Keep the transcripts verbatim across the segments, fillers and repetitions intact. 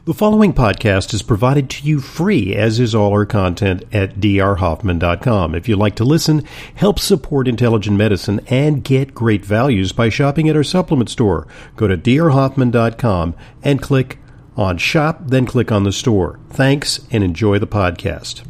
The following podcast is provided to you free, as is all our content at d r hoffman dot com. If you'd like to listen, help support intelligent medicine, and get great values by shopping at our supplement store, go to d r hoffman dot com and click on Shop, then click on the store. Thanks, and enjoy the podcast.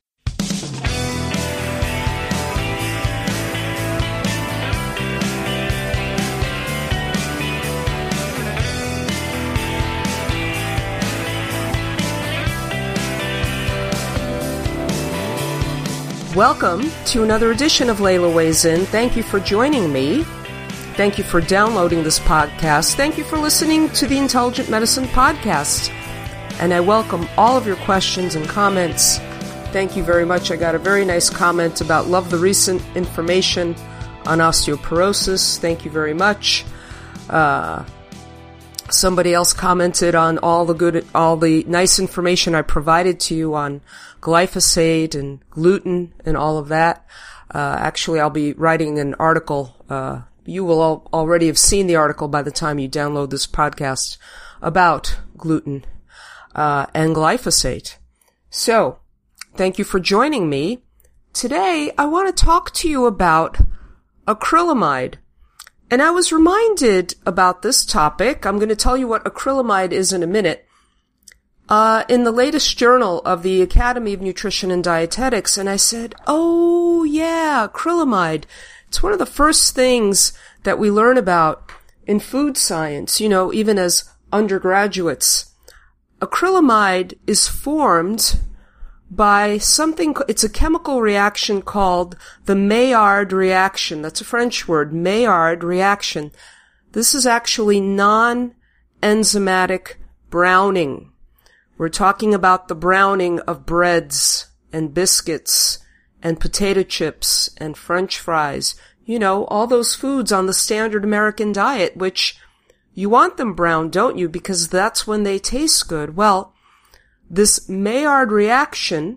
Welcome to another edition of Layla Weighs In. Thank you for joining me. Thank you for downloading this podcast. Thank you for listening to the Intelligent Medicine Podcast. And I welcome all of your questions and comments. Thank you very much. I got a very nice comment about love the recent information on osteoporosis. Thank you very much. Uh, somebody else commented on all the good, all the nice information I provided to you on glyphosate and gluten and all of that. Uh, actually, I'll be writing an article. Uh, you will all already have seen the article by the time you download this podcast about gluten uh, and glyphosate. So, thank you for joining me. Today, I want to talk to you about acrylamide. And I was reminded about this topic. I'm going to tell you what acrylamide is in a minute. Uh, in the latest journal of the Academy of Nutrition and Dietetics, and I said, oh yeah, acrylamide. It's one of the first things that we learn about in food science, you know, even as undergraduates. Acrylamide is formed by something, it's a chemical reaction called the Maillard reaction. That's a French word, Maillard reaction. This is actually non-enzymatic browning. We're talking about the browning of breads and biscuits and potato chips and French fries. You know, all those foods on the standard American diet, which you want them brown, don't you? Because that's when they taste good. Well, this Maillard reaction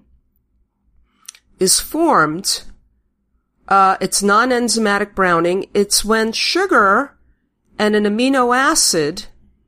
is formed. Uh, it's non-enzymatic browning. It's when sugar and an amino acid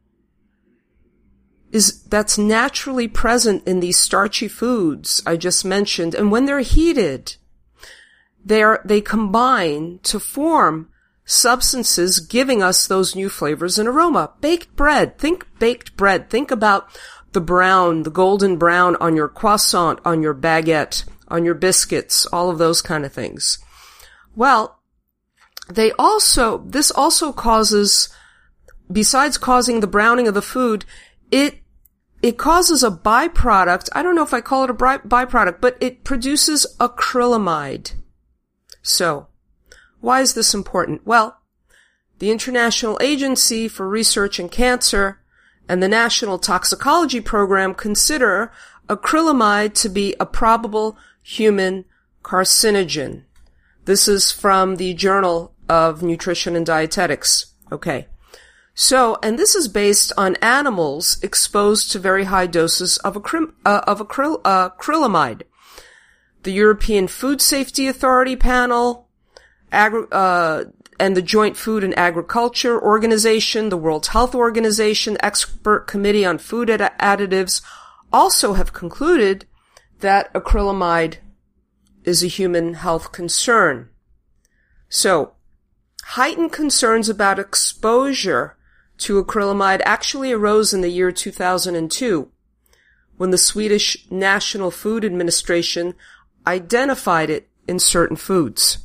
is that's naturally present in these starchy foods I just mentioned, and when they're heated, they are they combine to form substances giving us those new flavors and aroma. Baked bread. Think baked bread. Think about the brown, the golden brown on your croissant, on your baguette, on your biscuits, all of those kind of things. Well, they also, this also causes, besides causing the browning of the food, it It causes a byproduct. I don't know if I call it a byproduct, but it produces acrylamide. So, why is this important? Well, the International Agency for Research in Cancer and the National Toxicology Program consider acrylamide to be a probable human carcinogen. This is from the Journal of Nutrition and Dietetics. Okay. So, and this is based on animals exposed to very high doses of, acry- uh, of acryl- uh, acrylamide. The European Food Safety Authority panel, agri- uh, and the Joint Food and Agriculture Organization, the World Health Organization, Expert Committee on Food Add- Additives also have concluded that acrylamide is a human health concern. So, heightened concerns about exposure to acrylamide actually arose in the year two thousand two, when the Swedish National Food Administration identified it in certain foods.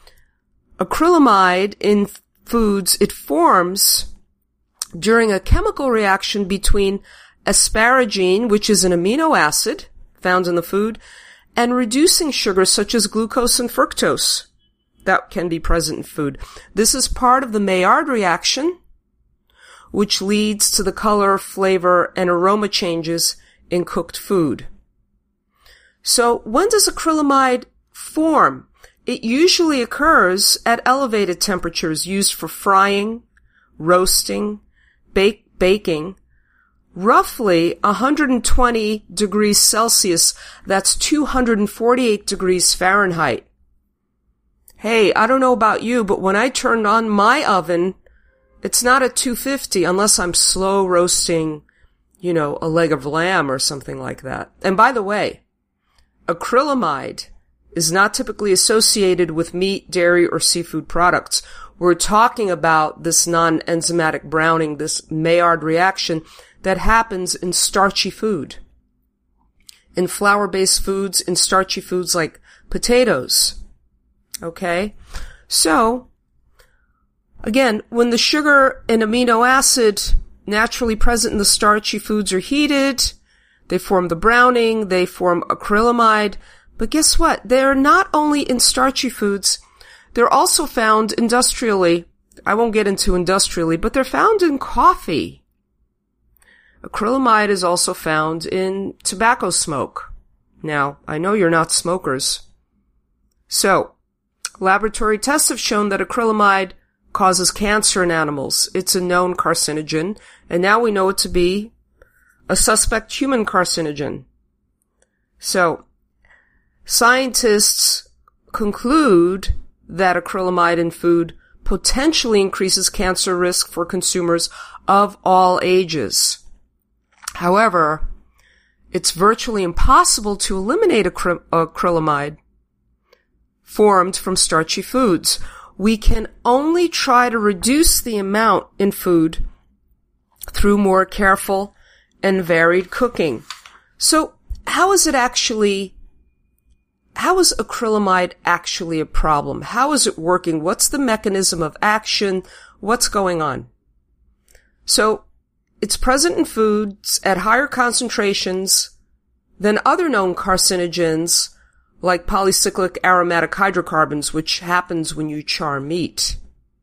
Acrylamide in foods, it forms during a chemical reaction between asparagine, which is an amino acid found in the food, and reducing sugars such as glucose and fructose that can be present in food. This is part of the Maillard reaction, which leads to the color, flavor, and aroma changes in cooked food. So when does acrylamide form? It usually occurs at elevated temperatures used for frying, roasting, bake, baking, roughly one hundred twenty degrees Celsius. That's two hundred forty-eight degrees Fahrenheit. Hey, I don't know about you, but when I turn on my oven, it's not at two fifty unless I'm slow roasting, you know, a leg of lamb or something like that. And by the way, acrylamide is not typically associated with meat, dairy, or seafood products. We're talking about this non-enzymatic browning, this Maillard reaction that happens in starchy food, in flour-based foods, in starchy foods like potatoes. Okay? So, again, when the sugar and amino acid naturally present in the starchy foods are heated, they form the browning, they form acrylamide. But guess what? They're not only in starchy foods, they're also found industrially. I won't get into industrially, but they're found in coffee. Acrylamide is also found in tobacco smoke. Now, I know you're not smokers. So, laboratory tests have shown that acrylamide causes cancer in animals. It's a known carcinogen, and now we know it to be a suspect human carcinogen. So, scientists conclude that acrylamide in food potentially increases cancer risk for consumers of all ages. However, it's virtually impossible to eliminate acry- acrylamide formed from starchy foods. We can only try to reduce the amount in food through more careful and varied cooking. So, how is it actually, how is acrylamide actually a problem? How is it working? What's the mechanism of action? What's going on? So, it's present in foods at higher concentrations than other known carcinogens like polycyclic aromatic hydrocarbons, which happens when you char meat.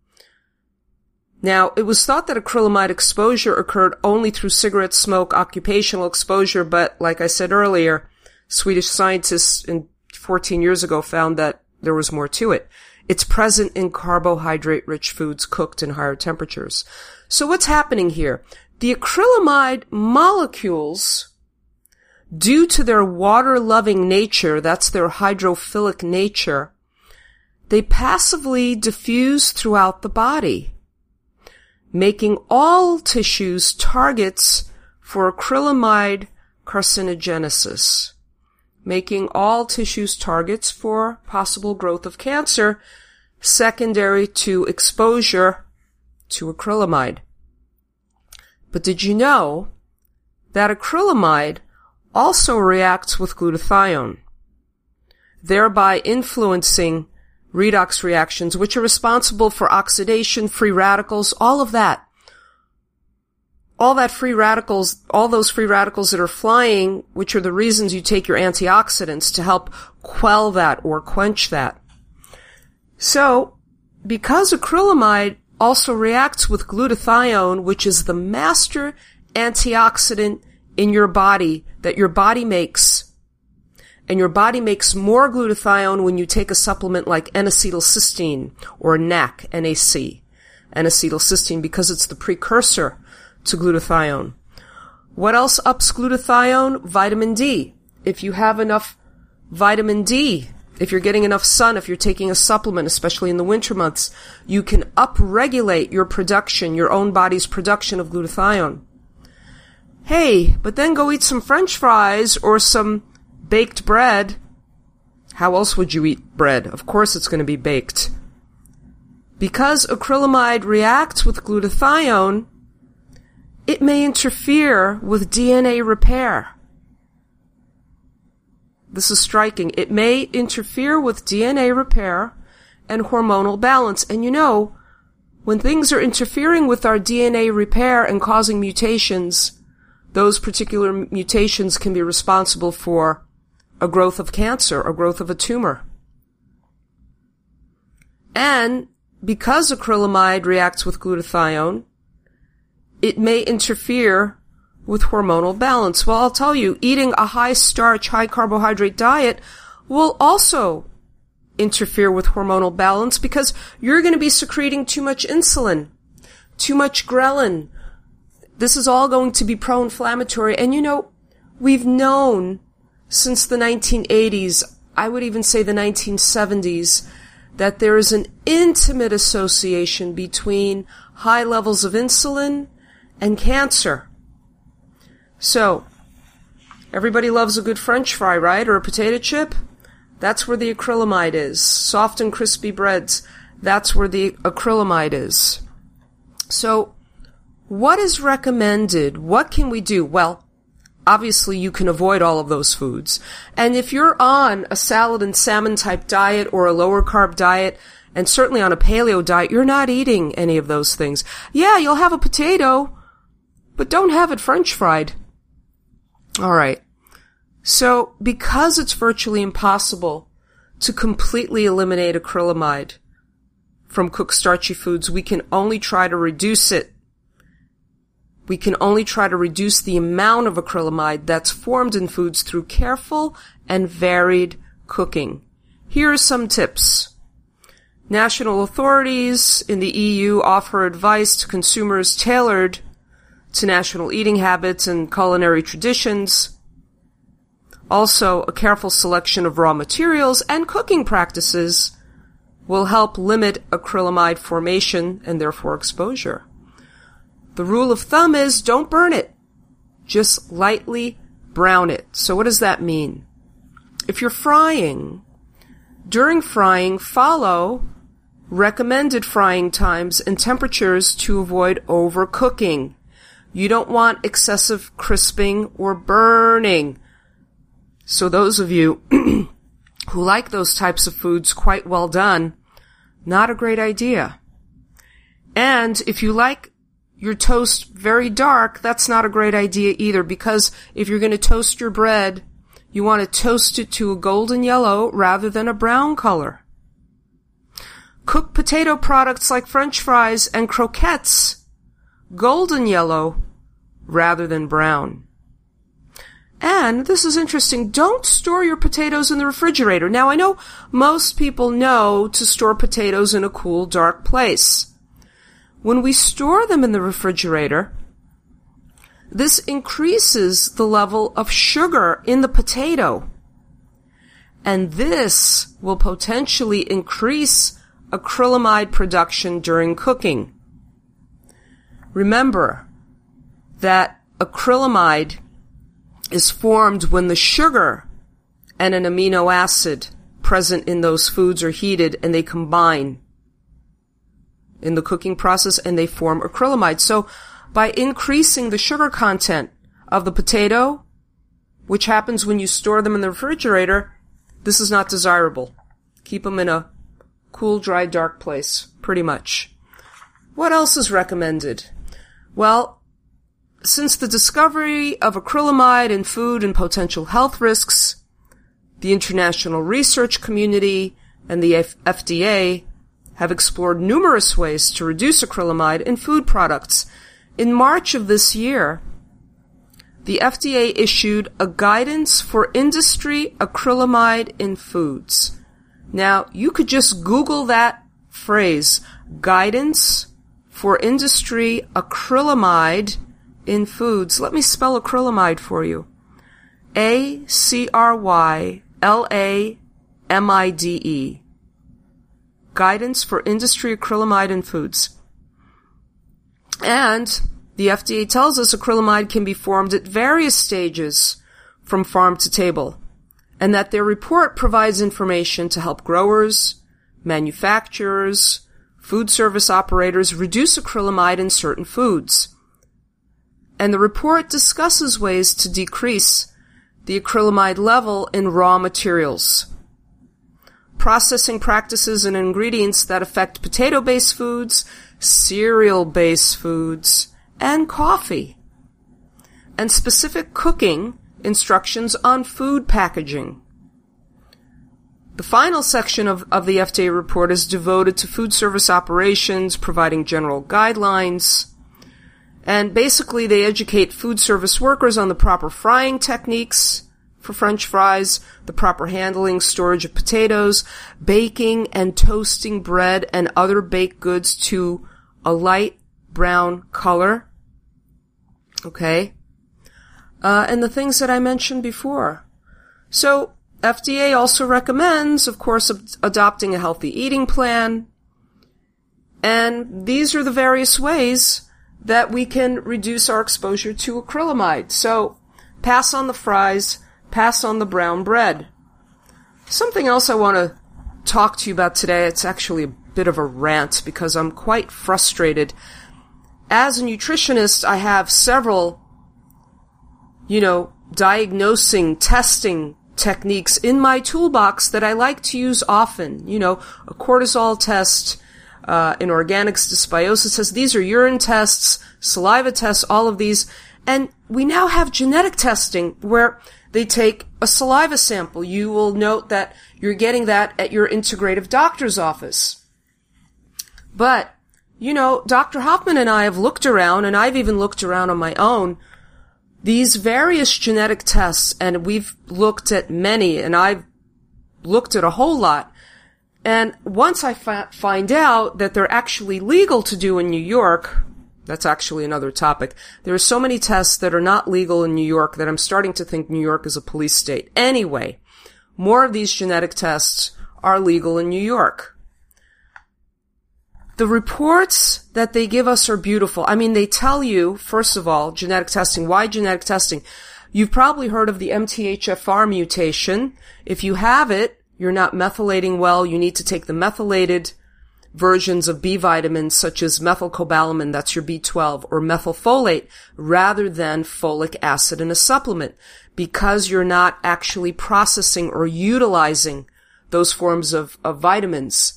Now, it was thought that acrylamide exposure occurred only through cigarette smoke, occupational exposure, but like I said earlier, Swedish scientists in fourteen years ago found that there was more to it. It's present in carbohydrate-rich foods cooked in higher temperatures. So what's happening here? The acrylamide molecules, due to their water-loving nature, that's their hydrophilic nature, they passively diffuse throughout the body, making all tissues targets for acrylamide carcinogenesis, making all tissues targets for possible growth of cancer secondary to exposure to acrylamide. But did you know that acrylamide also reacts with glutathione, thereby influencing redox reactions, which are responsible for oxidation, free radicals, all of that. All that free radicals, all those free radicals that are flying, which are the reasons you take your antioxidants to help quell that or quench that. So, because acrylamide also reacts with glutathione, which is the master antioxidant in your body that your body makes, and your body makes more glutathione when you take a supplement like N-acetylcysteine or N A C, N A C, N-acetylcysteine, because it's the precursor to glutathione. What else ups glutathione? Vitamin D. If you have enough vitamin D, if you're getting enough sun, if you're taking a supplement, especially in the winter months, you can upregulate your production, your own body's production of glutathione. Hey, but then go eat some French fries or some baked bread. How else would you eat bread? Of course it's going to be baked. Because acrylamide reacts with glutathione, it may interfere with D N A repair. This is striking. It may interfere with D N A repair and hormonal balance. And you know, when things are interfering with our D N A repair and causing mutations, those particular mutations can be responsible for a growth of cancer, a growth of a tumor. And because acrylamide reacts with glutathione, it may interfere with hormonal balance. Well, I'll tell you, eating a high-starch, high-carbohydrate diet will also interfere with hormonal balance because you're going to be secreting too much insulin, too much ghrelin. This is all going to be pro-inflammatory. And you know, we've known since the nineteen eighties, I would even say the nineteen seventies, that there is an intimate association between high levels of insulin and cancer. So, everybody loves a good French fry, right? Or a potato chip? That's where the acrylamide is. Soft and crispy breads, that's where the acrylamide is. So, what is recommended? What can we do? Well, obviously you can avoid all of those foods. And if you're on a salad and salmon type diet or a lower carb diet, and certainly on a paleo diet, you're not eating any of those things. Yeah, you'll have a potato, but don't have it French fried. All right. So, because it's virtually impossible to completely eliminate acrylamide from cooked starchy foods, we can only try to reduce it. We can only try to reduce the amount of acrylamide that's formed in foods through careful and varied cooking. Here are some tips. National authorities in the E U offer advice to consumers tailored to national eating habits and culinary traditions. Also, a careful selection of raw materials and cooking practices will help limit acrylamide formation and therefore exposure. The rule of thumb is don't burn it. Just lightly brown it. So what does that mean? If you're frying, during frying, follow recommended frying times and temperatures to avoid overcooking. You don't want excessive crisping or burning. So those of you who like those types of foods quite well done, not a great idea. And if you like your toast very dark, that's not a great idea either, because if you're going to toast your bread, you want to toast it to a golden yellow rather than a brown color. Cook potato products like French fries and croquettes golden yellow rather than brown. And this is interesting, don't store your potatoes in the refrigerator. Now, I know most people know to store potatoes in a cool, dark place. When we store them in the refrigerator, this increases the level of sugar in the potato. And this will potentially increase acrylamide production during cooking. Remember that acrylamide is formed when the sugar and an amino acid present in those foods are heated and they combine in the cooking process and they form acrylamide. So by increasing the sugar content of the potato, which happens when you store them in the refrigerator, this is not desirable. Keep them in a cool, dry, dark place, pretty much. What else is recommended? Well, since the discovery of acrylamide in food and potential health risks, the international research community and the F D A have explored numerous ways to reduce acrylamide in food products. In March of this year, the F D A issued a guidance for industry acrylamide in foods. Now, you could just Google that phrase, guidance for industry acrylamide in foods. Let me spell acrylamide for you. A C R Y L A M I D E. Guidance for Industry Acrylamide in Foods. And the F D A tells us acrylamide can be formed at various stages from farm to table, and that their report provides information to help growers, manufacturers, food service operators reduce acrylamide in certain foods. And the report discusses ways to decrease the acrylamide level in raw materials, processing practices and ingredients that affect potato-based foods, cereal-based foods, and coffee, and specific cooking instructions on food packaging. The final section of, of the F D A report is devoted to food service operations, providing general guidelines. And basically, they educate food service workers on the proper frying techniques for French fries, the proper handling, storage of potatoes, baking and toasting bread and other baked goods to a light brown color. Okay? Uh, and the things that I mentioned before. So, F D A also recommends, of course, ab- adopting a healthy eating plan. And these are the various ways that we can reduce our exposure to acrylamide. So pass on the fries, pass on the brown bread. Something else I want to talk to you about today, it's actually a bit of a rant because I'm quite frustrated. As a nutritionist, I have several, you know, diagnosing, testing techniques in my toolbox that I like to use often. You know, a cortisol test, uh, an organics dysbiosis test. These are urine tests, saliva tests, all of these. And we now have genetic testing where they take a saliva sample. You will note that you're getting that at your integrative doctor's office. But, you know, Doctor Hoffman and I have looked around, and I've even looked around on my own, these various genetic tests, and we've looked at many, and I've looked at a whole lot. And once I fa- find out that they're actually legal to do in New York, that's actually another topic. There are so many tests that are not legal in New York that I'm starting to think New York is a police state. Anyway, more of these genetic tests are legal in New York. The reports that they give us are beautiful. I mean, they tell you, first of all, genetic testing. Why genetic testing? You've probably heard of the M T H F R mutation. If you have it, you're not methylating well. You need to take the methylated versions of B vitamins such as methylcobalamin, that's your B twelve, or methylfolate, rather than folic acid in a supplement, because you're not actually processing or utilizing those forms of, of vitamins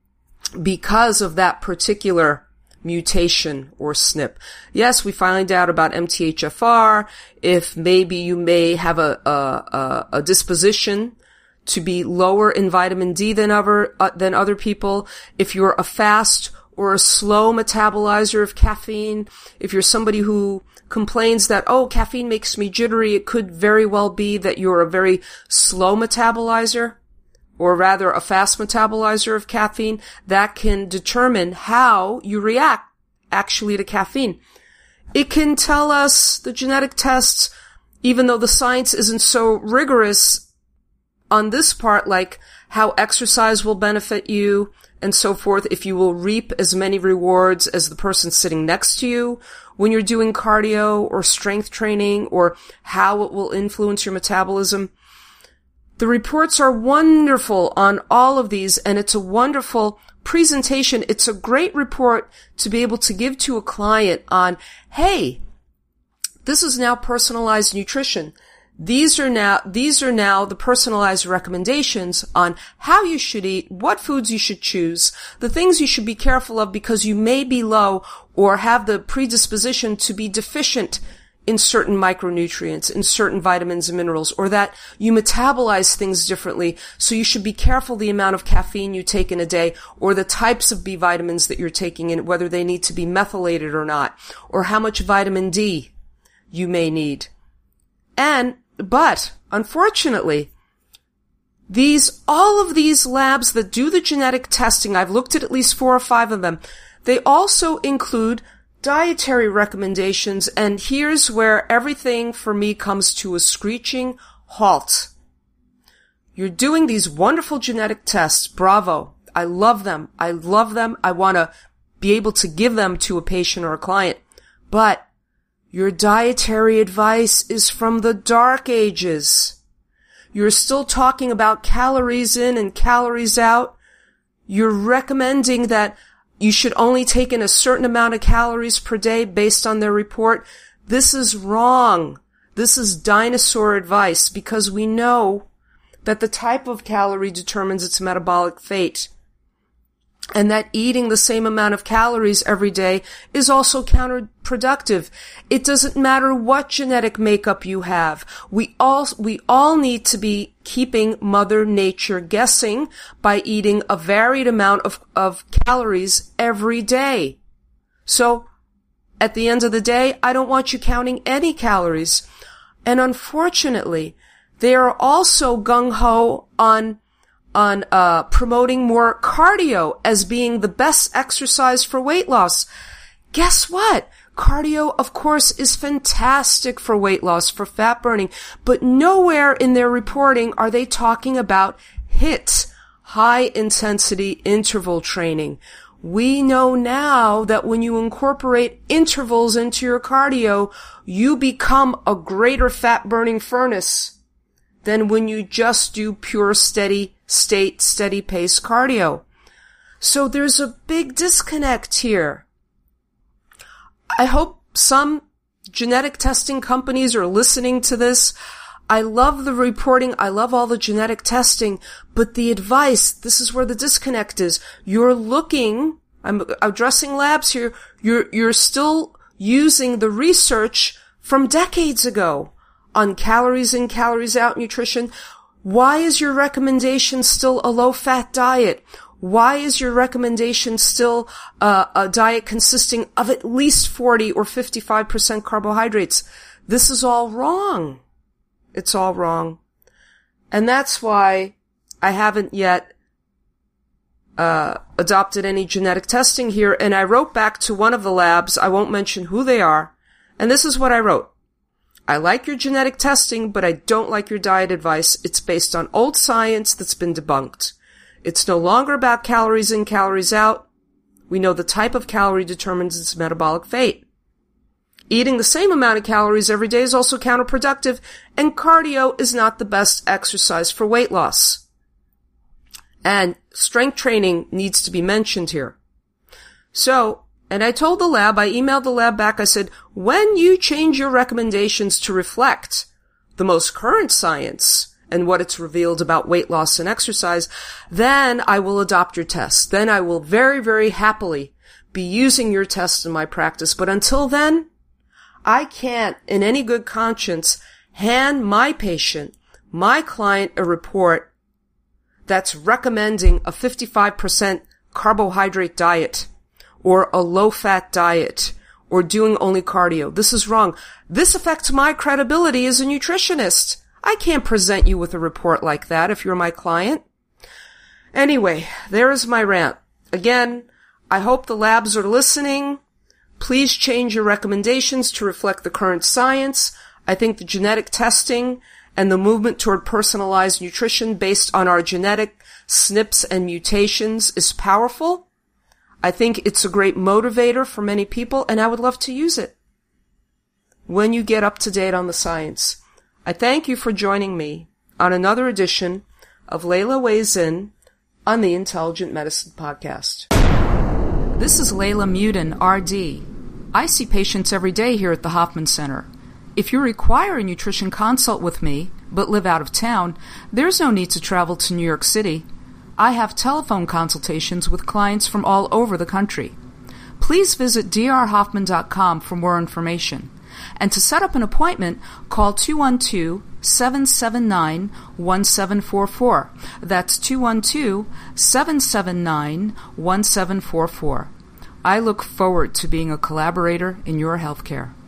because of that particular mutation or S N P. Yes, we find out about M T H F R, if maybe you may have a, a, a, a disposition to be lower in vitamin D than other, uh, than other people. If you're a fast or a slow metabolizer of caffeine, if you're somebody who complains that, oh, caffeine makes me jittery, it could very well be that you're a very slow metabolizer, or rather a fast metabolizer of caffeine. That can determine how you react actually to caffeine. It can tell us, the genetic tests, even though the science isn't so rigorous on this part, like how exercise will benefit you and so forth, if you will reap as many rewards as the person sitting next to you when you're doing cardio or strength training, or how it will influence your metabolism. The reports are wonderful on all of these, and it's a wonderful presentation. It's a great report to be able to give to a client on, hey, this is now personalized nutrition. These are now, these are now the personalized recommendations on how you should eat, what foods you should choose, the things you should be careful of because you may be low or have the predisposition to be deficient in certain micronutrients, in certain vitamins and minerals, or that you metabolize things differently. So you should be careful the amount of caffeine you take in a day, or the types of B vitamins that you're taking in, whether they need to be methylated or not, or how much vitamin D you may need. And But, unfortunately, these, all of these labs that do the genetic testing, I've looked at at least four or five of them, they also include dietary recommendations, and here's where everything for me comes to a screeching halt. You're doing these wonderful genetic tests, bravo. I love them. I love them. I want to be able to give them to a patient or a client. But your dietary advice is from the dark ages. You're still talking about calories in and calories out. You're recommending that you should only take in a certain amount of calories per day based on their report. This is wrong. This is dinosaur advice, because we know that the type of calorie determines its metabolic fate, and that eating the same amount of calories every day is also counterproductive. It doesn't matter what genetic makeup you have. We all, we all need to be keeping Mother Nature guessing by eating a varied amount of, of calories every day. So, at the end of the day, I don't want you counting any calories. And unfortunately, they are also gung-ho on on uh promoting more cardio as being the best exercise for weight loss. Guess what? Cardio, of course, is fantastic for weight loss, for fat burning, but nowhere in their reporting are they talking about HIIT, high intensity interval training, We know now that when you incorporate intervals into your cardio, you become a greater fat-burning furnace than when you just do pure steady state, steady pace cardio. So there's a big disconnect here. I hope some genetic testing companies are listening to this. I love the reporting. I love all the genetic testing, but the advice, this is where the disconnect is. You're looking, I'm addressing labs here, you're, you're still using the research from decades ago on calories in, calories out nutrition. Why is your recommendation still a low-fat diet? Why is your recommendation still uh, a diet consisting of at least forty or fifty-five percent carbohydrates? This is all wrong. It's all wrong. And that's why I haven't yet uh adopted any genetic testing here. And I wrote back to one of the labs, I won't mention who they are, and this is what I wrote. I like your genetic testing, but I don't like your diet advice. It's based on old science that's been debunked. It's no longer about calories in, calories out. We know the type of calorie determines its metabolic fate. Eating the same amount of calories every day is also counterproductive, and cardio is not the best exercise for weight loss. And strength training needs to be mentioned here. So, and I told the lab, I emailed the lab back, I said, when you change your recommendations to reflect the most current science and what it's revealed about weight loss and exercise, then I will adopt your test. Then I will very, very happily be using your test in my practice. But until then, I can't, in any good conscience, hand my patient, my client, a report that's recommending a fifty-five percent carbohydrate diet or a low-fat diet or doing only cardio. This is wrong. This affects my credibility as a nutritionist. I can't present you with a report like that if you're my client. Anyway, there is my rant. Again, I hope the labs are listening. Please change your recommendations to reflect the current science. I think the genetic testing and the movement toward personalized nutrition based on our genetic S N Ps and mutations is powerful. I think it's a great motivator for many people, and I would love to use it when you get up to date on the science. I thank you for joining me on another edition of Layla Weighs In on the Intelligent Medicine Podcast. This is Layla Mudin, R D. I see patients every day here at the Hoffman Center. If you require a nutrition consult with me, but live out of town, there's no need to travel to New York City. I have telephone consultations with clients from all over the country. Please visit d r hoffman dot com for more information. And to set up an appointment, call two one two, seven seven nine, one seven four four. That's two one two, seven seven nine, one seven four four. I look forward to being a collaborator in your healthcare.